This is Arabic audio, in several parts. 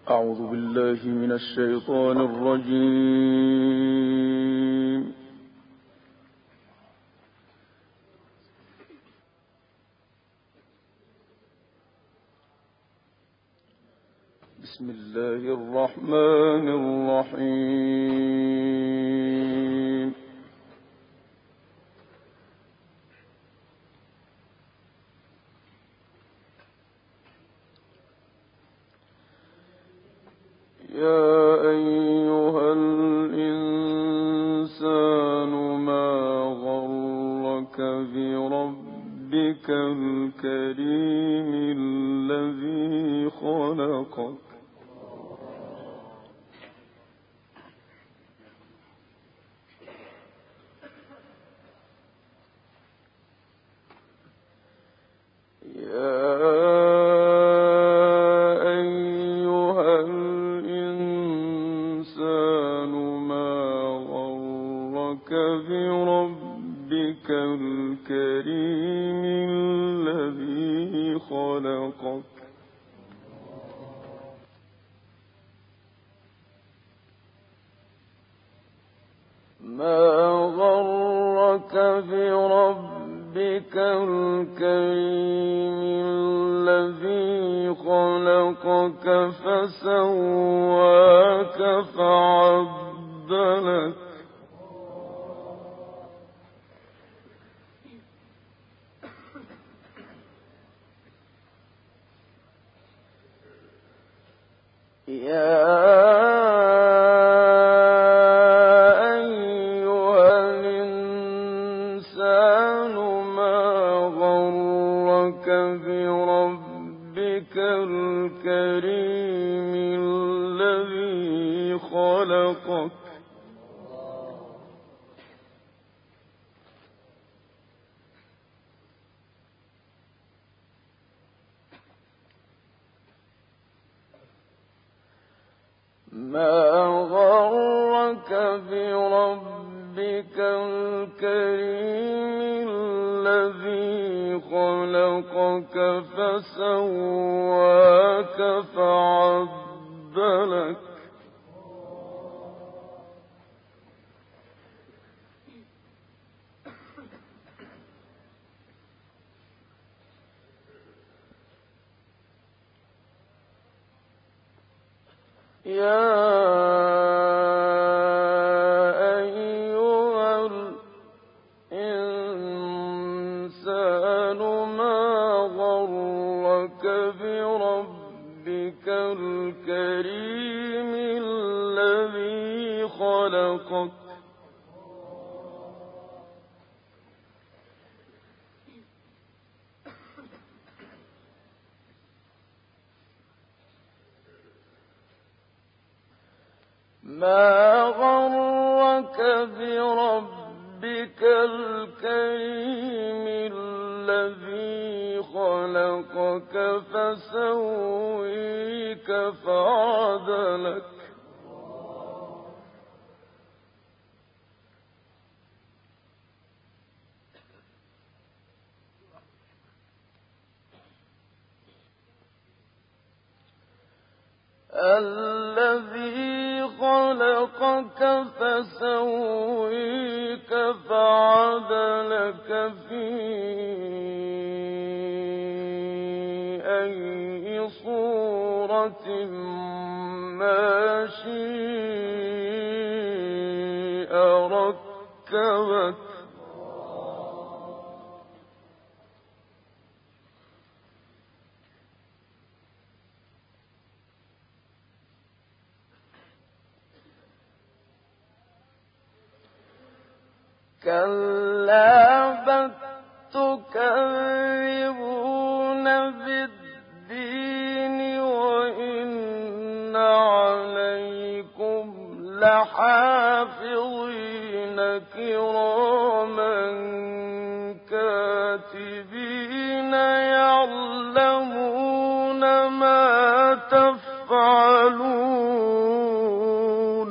أعوذ بالله من الشيطان الرجيم. بسم الله الرحمن الرحيم. يا أيها الإنسان ما غرك بربك الكريم الذي خلقك بربك الكريم الذي خلقك ما غرك بربك الكريم الذي خلقك فسواك فعدلك يا أيها الإنسان ما غرك بربك الكريم الذي خلقك ما غرك بربك الكريم الذي خلقك فسواك فعدلك يا أيها الإنسان ما غرك بربك الكريم الذي خلقك ما غرك بربك الكريم الذي خلقك فسويك فعدلك الذي خلقك فسويك فعدلك في أي صورة ما شاء ركبك كلا بل تكذبون بالدين وإن عليكم لحافظين كراما كاتبين يعلمون ما تفعلون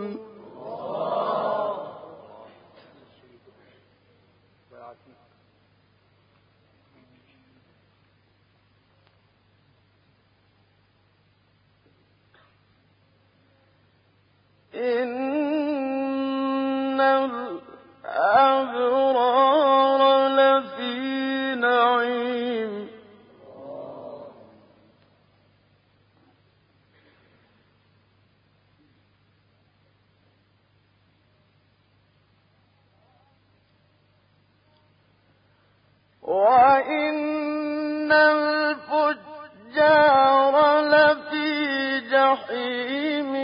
إِنَّ الْأَبْرَارَ لَفِي نَعِيمٍ وَإِنَّ الْفُجَّارَ لَفِي جَحِيمٍ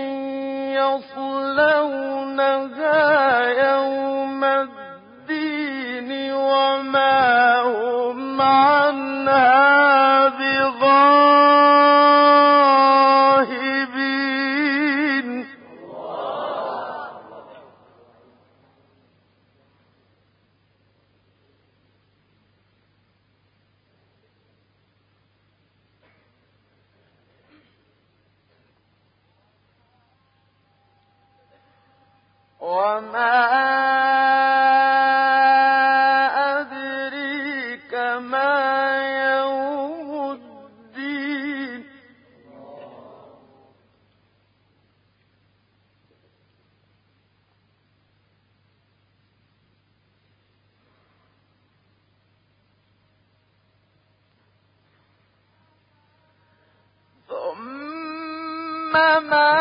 يَصْلَوْنَهَا يَوْمَ الدِّينِ وَمَا هُمْ عَنْهَا بِغَائِبِينَ وَمَا أَدْرِيكَ مَا يَوْمُ الدِّينِ ثُمَّ مَا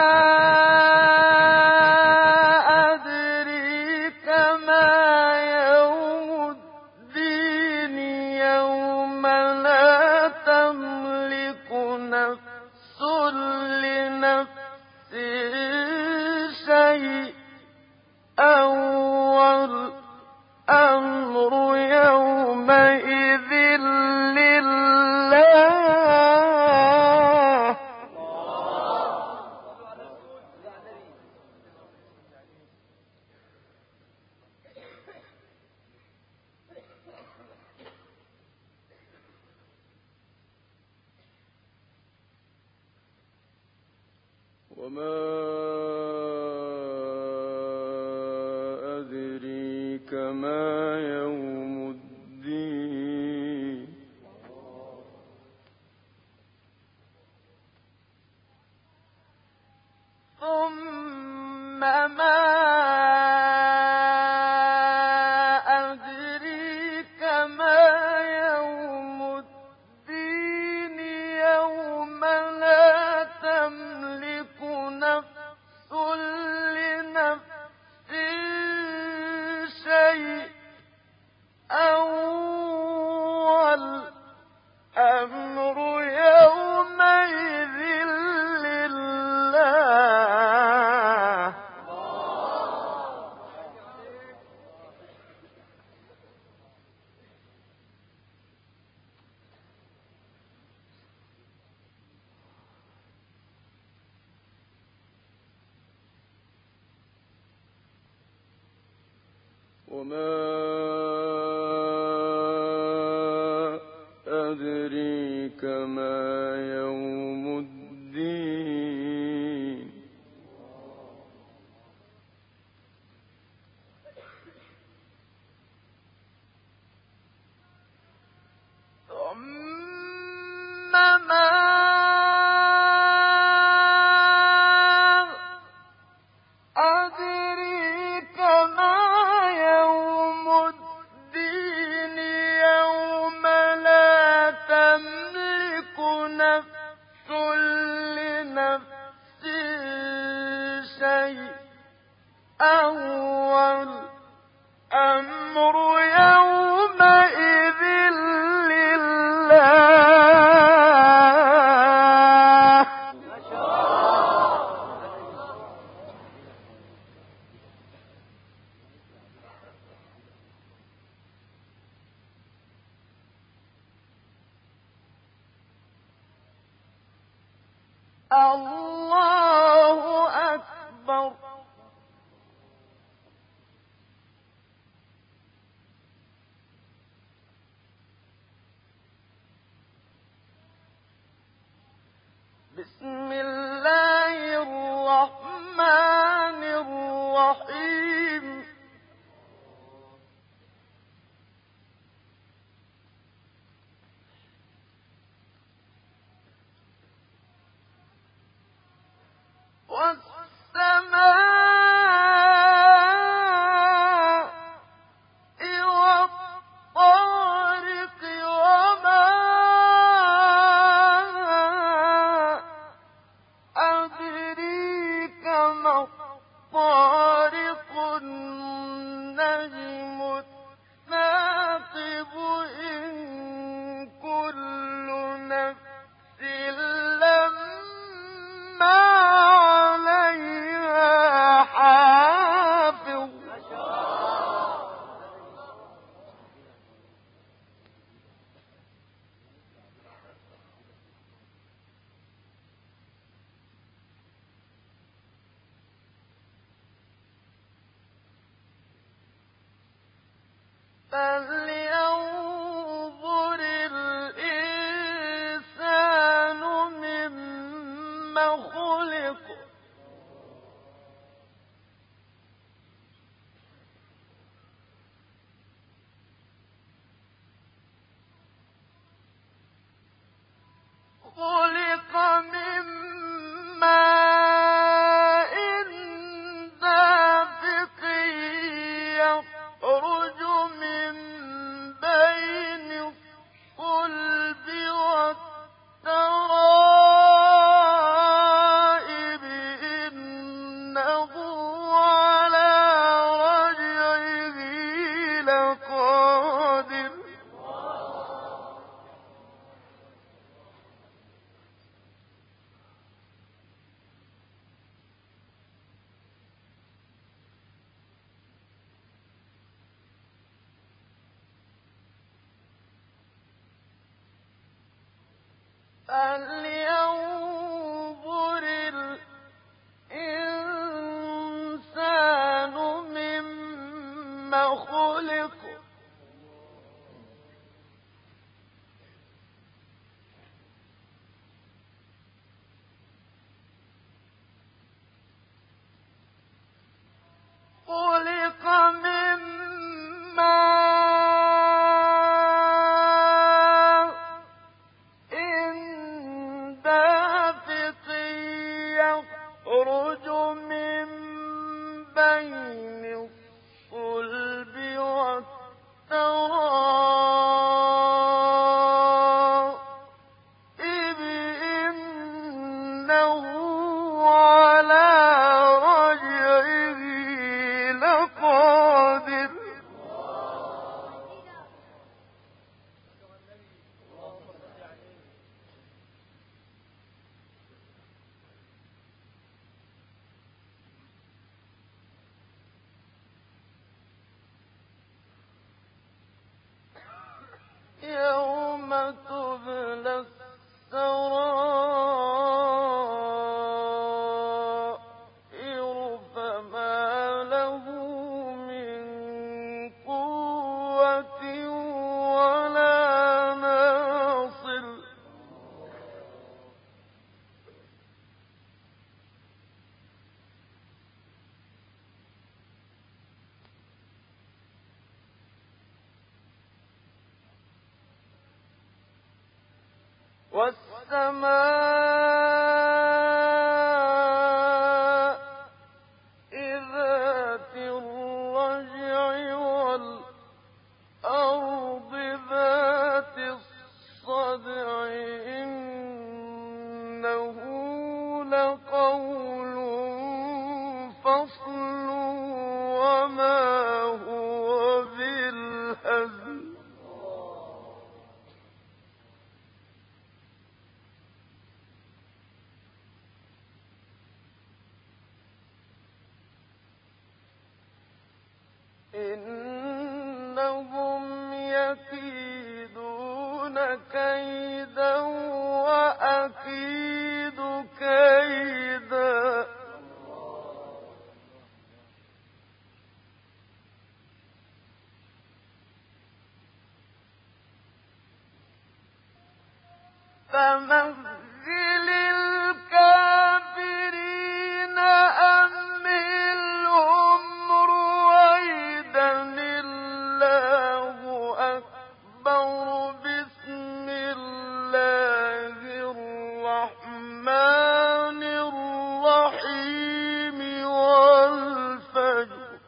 أَدْرِيكَ مَا يَوْمُ الدِّينِ يَوْمَ لَا تَمْلِكُ نَفْسٌ لِّنَفْسٍ شَيْئًا وَالْأَمْرُ يَوْمَئِذٍ لِّلَّهِ وَمَا أَدْرِيكَ مَا يَوْمُ الدِّينِ ثُمَّ مَا أَدْرِيكَ مَا يَوْمُ الدِّينِ يَوْمَ لَا تَمْلِكُ نَفْسٌ لِّنَفْسٍ شَيْئًا وَالْأَمْرُ يَوْمَئِذٍ لِّلَّهِ وَمَا أَدْرِيكَ مَا يَوْمُ الدِّينِ ثُمَّ مَا أَدْرِيكَ مَا يَوْمُ الدِّينِ يَوْمَ لَا تَمْلِكُ نَفْسٌ لِّنَفْسٍ شَيْئًا وَالْأَمْرُ يَوْمَئِذٍ لِّلَّهِ الله أكبر بسم الله الرحمن الرحيم والسماء فلينظر الإنسان مما خلق خلق من ماء دافق يخرج من بين الصلب والترائب إنه على رجعه لقادر فلينظر الإنسان مما خلق خلق من ماء دافق يخرج من بين الصلب والترائب إنه على رجعه لقادر يوم تبلى السرائر فما له من قوة ولا ناصر والسماء ذات الرجع والأرض ذات الصدع إنه لقول فصل وما هو بالهزل إنهم يكيدون كيدا وأكيد كيدا فمهل الكافرين أمهلهم رويدا الله أكبر بسم الله الرحمن الرحيم والفجر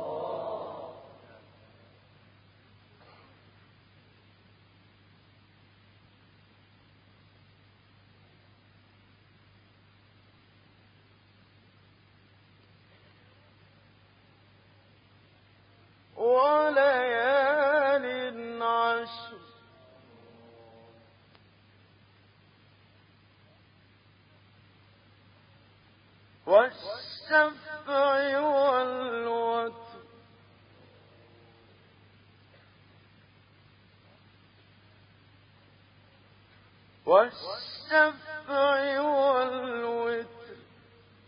وليال عشر والشفع والوتر والشفع والوتر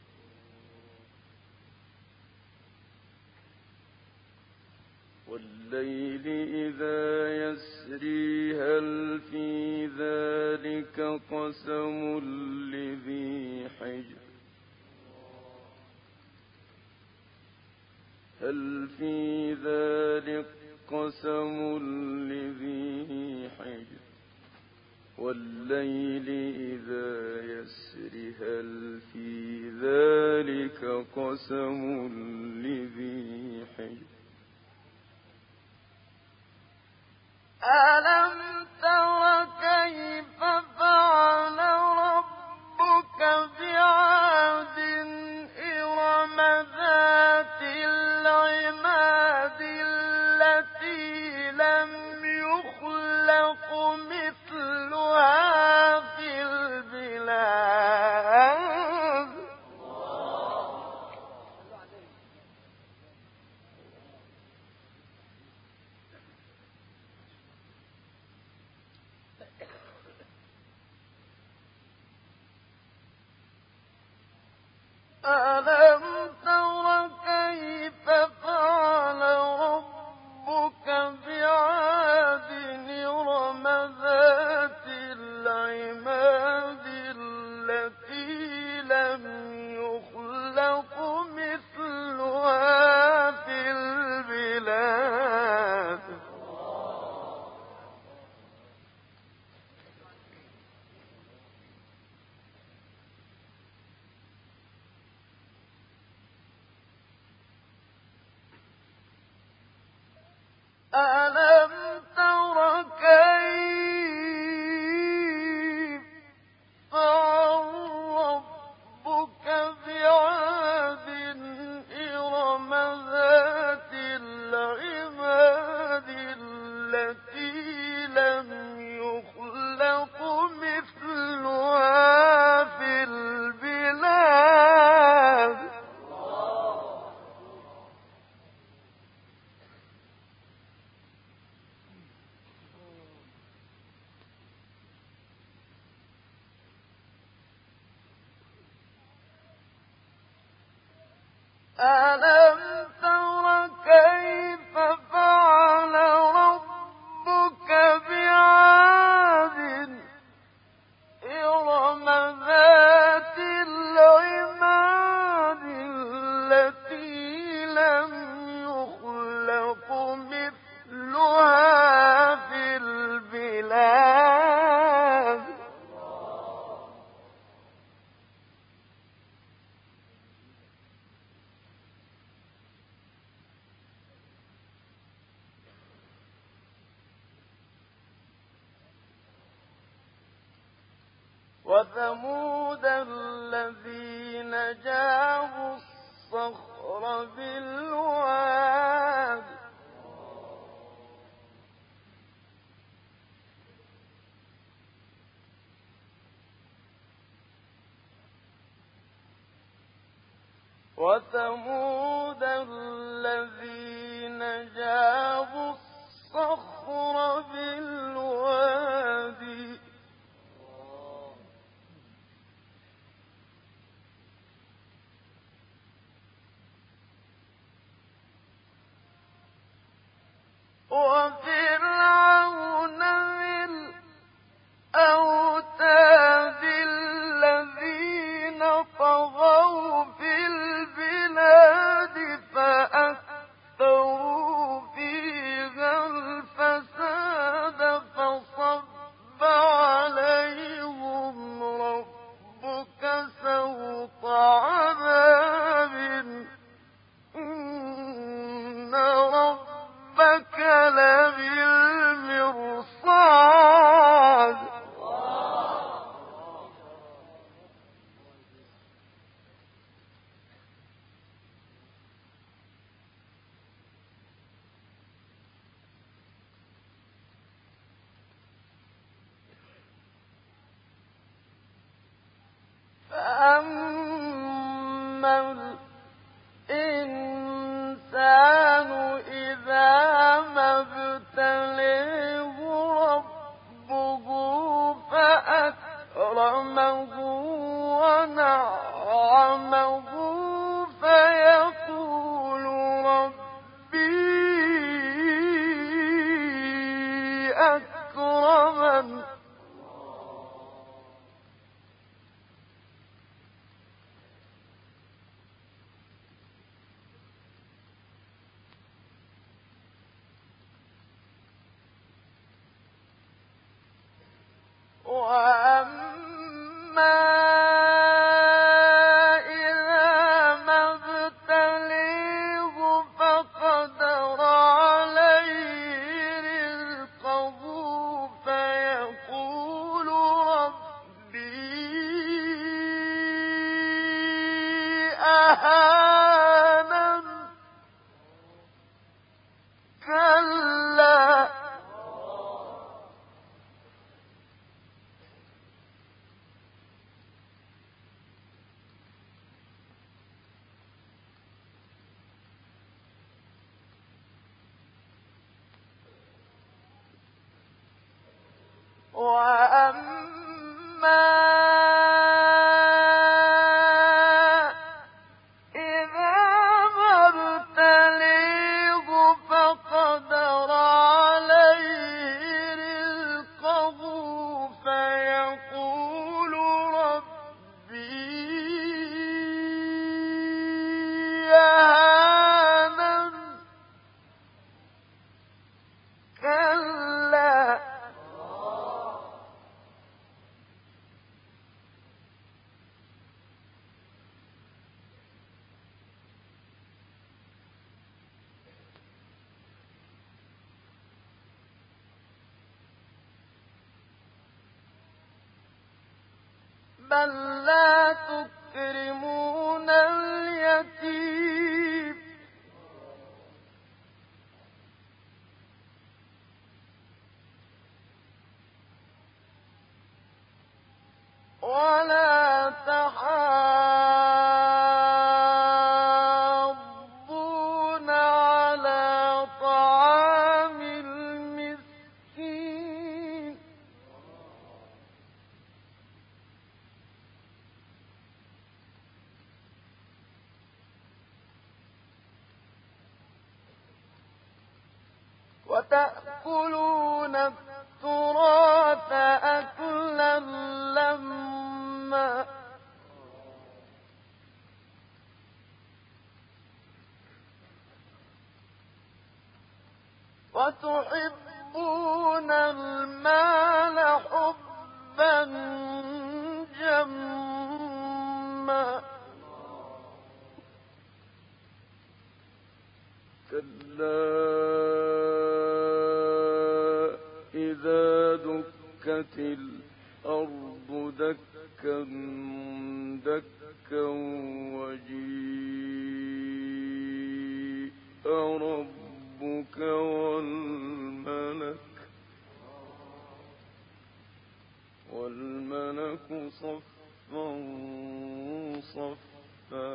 والليل والليل إذا يسري هل في ذلك قسم لذي حجر هل في ذلك قسم لذي حجر والليل إذا يسر هل في ذلك قسم لذي حجر ألم تر كيف فعل ربك بعاد إرم ذات العماد التي لم يخلق مثلها في البلاد ألم تر كيف فعل ربك بعاد إرم ذات العماد التي لم يخلق مثلها في البلاد ألم تر كيف فعل ربك بعاد إرم ذات العماد التي لم يخلق مثلها في البلاد ألم تر كيف فعل ربك بعاد إرم ذات العماد التي لم يخلق مثلها في البلاد وثمود الذين جابوا الصخر بالواد وثمود الذين جابوا الصخر بالواد وفرعون ذي الأوتاد الذين طغوا في البلاد فأكثروا فيها الفساد فصب عليهم ربك سوط عذاب إن ربك لبالمرصاد فأما بل لا تكرمون اليتيم ولا تحاضون على طعام المسكين وتأكلون التراث أكلا لما وتحبون المال حبا جما كلا إذا دكت الأرض دكا دكا وجيء ربك والملك صفا صفا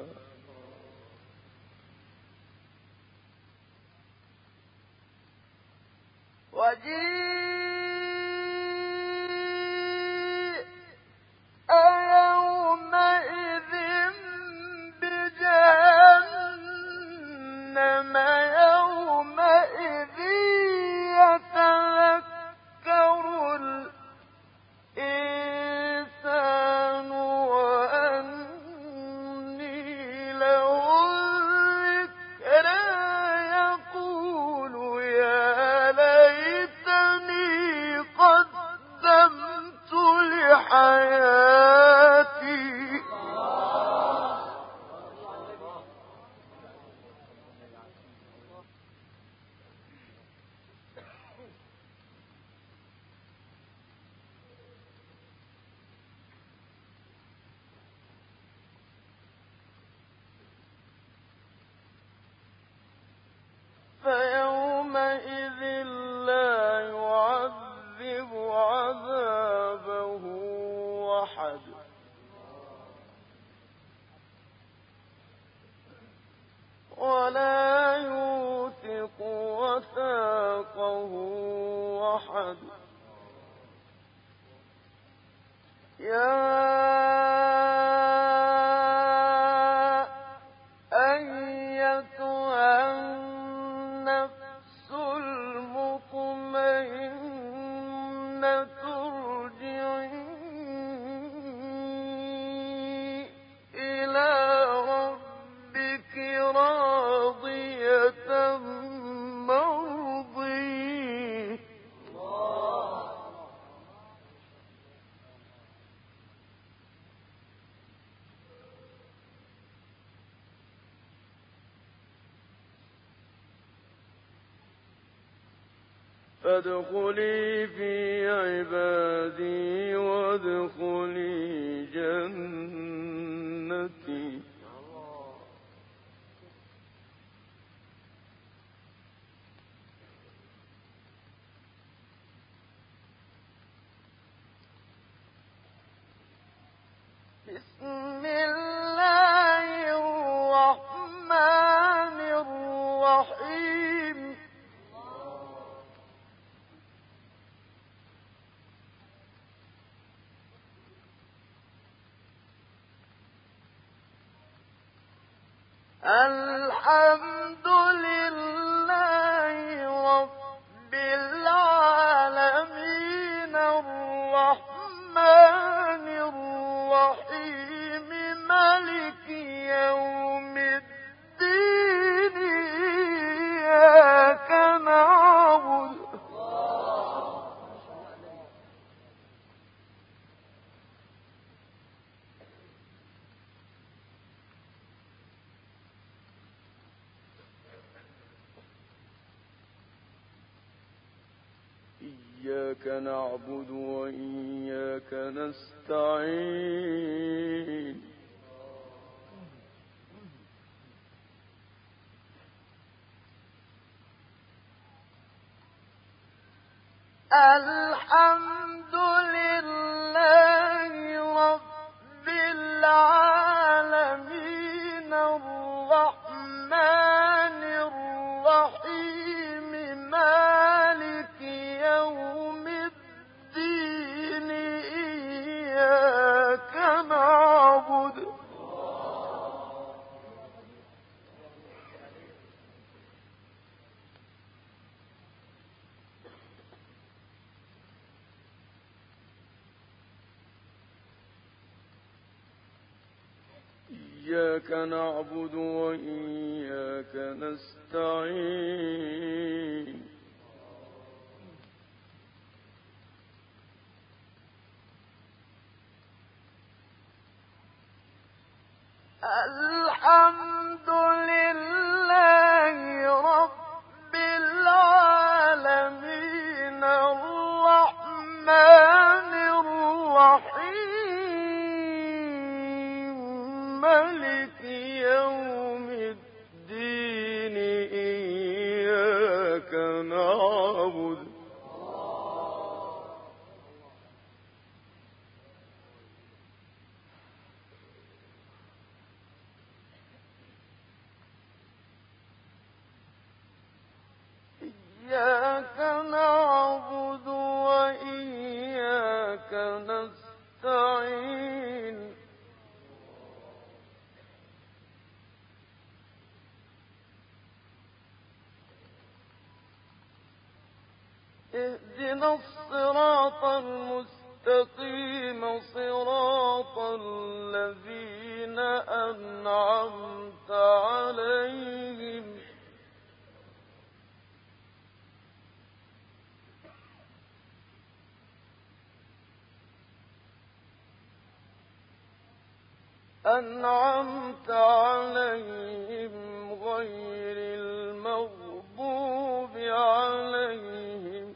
وجيء يومئذ بجهنم يومئذ يتذكر الإنسان وأنى له الذكرى يقول يا ليتني فادخلي في عبادي وادخلي جنتي. بسم الله الرحمن الرحيم. الحمد لله رب العالمين الرحمن الرحيم مالك يوم الدين إياك نعبد إياك نعبد وإياك نستعين. الحمد لله رب العالمين الرحمن الرحيم مالك يوم الدين إياك نعبد إياك نعبد وإياك نستعين. الحمد لله رب العالمين الرحمن الرحيم مالك يوم الدين إياك نعبد إياك نعبد وإياك نستعين. اهدنا الصراط المستقيم صراط الذين أنعمت عليهم غير المغضوب عليهم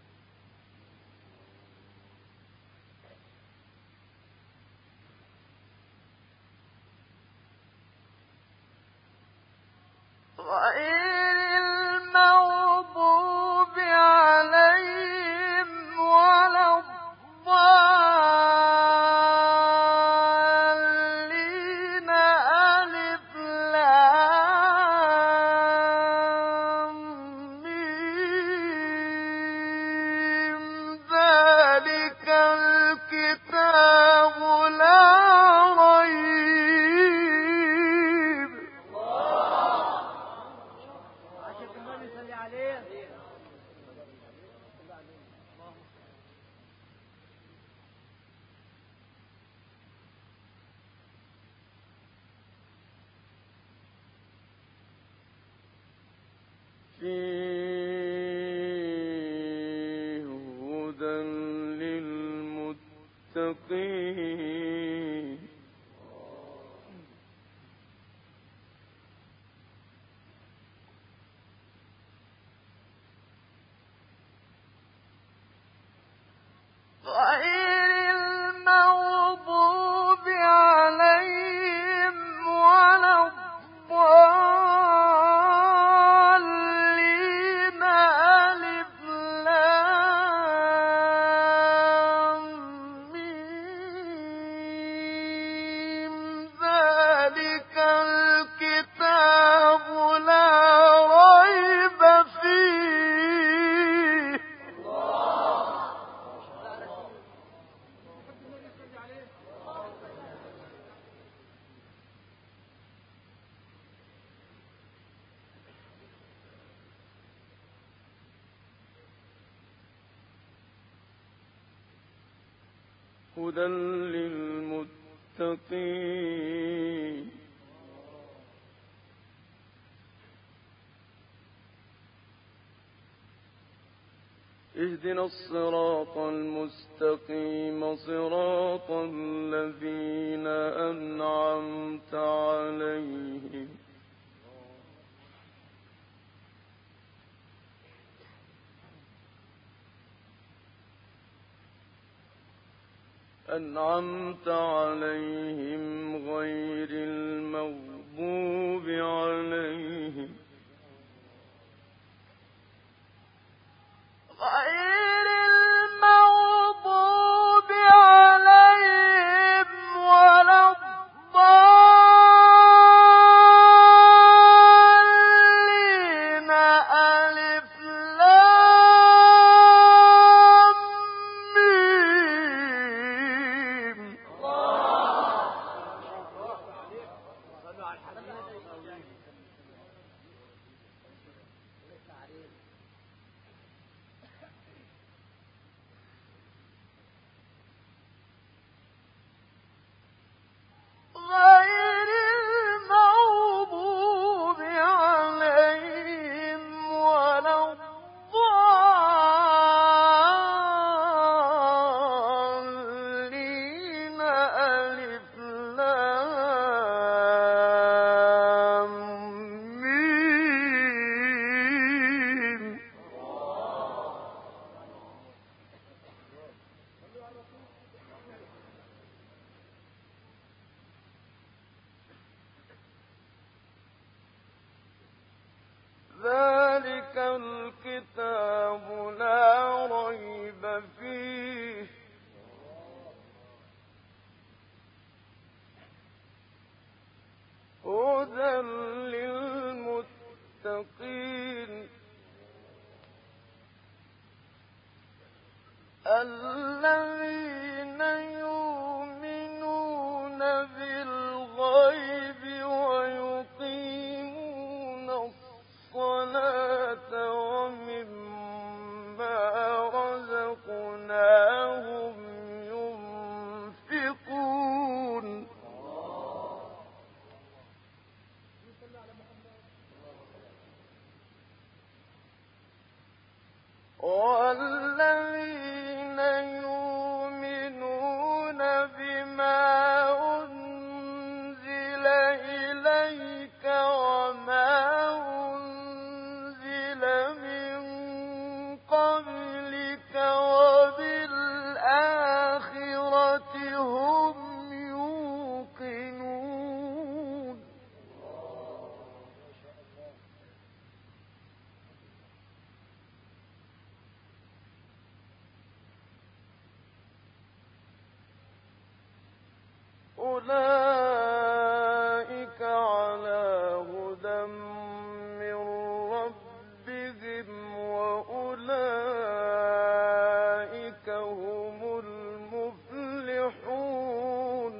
ولا الضالين. ألف لام ميم ذلك الكتاب لا ريب غير المغضوب عليهم ولا الضالين ألف لام ميم ذلك الكتاب لا ريب فيه هدى للمتقين اهدنا الصراط المستقيم صراط الذين أنعمت عليهم غير المغضوب عليهم ولا الضالين ألف لام ميم غير المغضوب عليهم ولا الضالين ألف لام ميم ذلك الكتاب لا ريب فيه هدى للمتقين الذين يؤمنون بالغيب ويقيمون الصلاة ومما رزقناهم ينفقون والذين يؤمنون بما أنزل إليك وما أنزل من قبلك وبالآخرة هم يوقنون أولئك على هدى من ربهم وأولئك هم المفلحون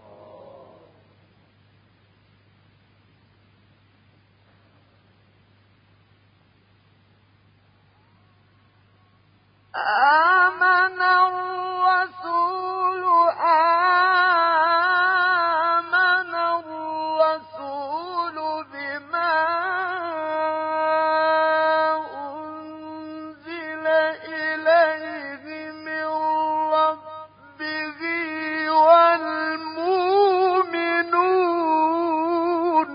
آمن الرسول بما أنزل إليه من ربه والمؤمنون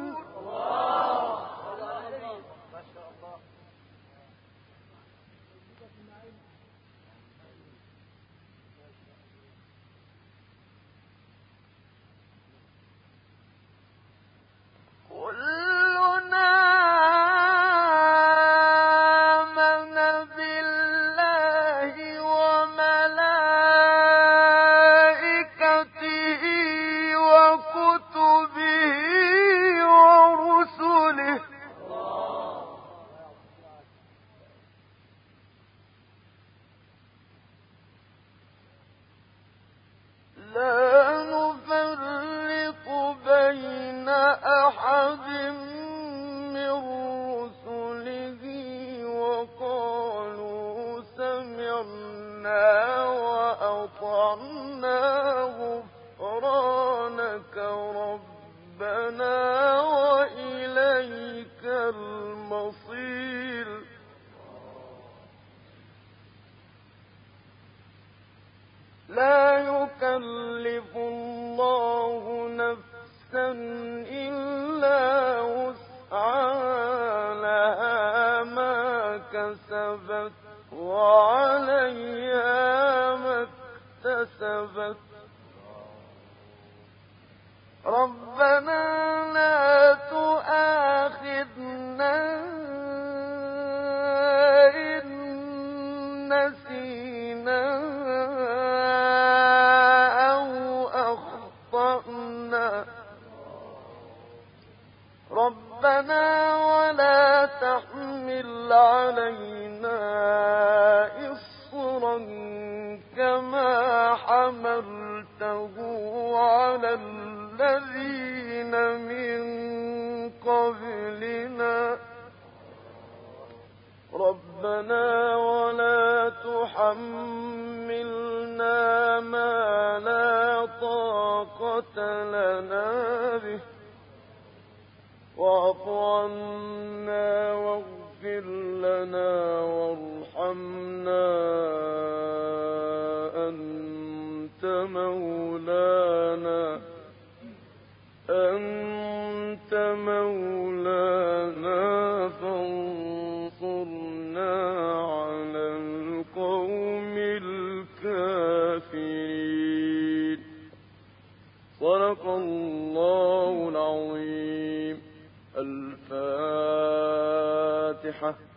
ربنا لا تؤاخذنا إن نسينا أو أخطأنا ربنا ولا تحمل علينا إصرا كما حملته على الذين من قبلنا ربنا ولا تحملنا ما لا طاقة لنا به واعف عنا واغفر لنا وارحمنا أنت مولانا فانصرنا على القوم الكافرين. صدق الله العظيم. الفاتحة.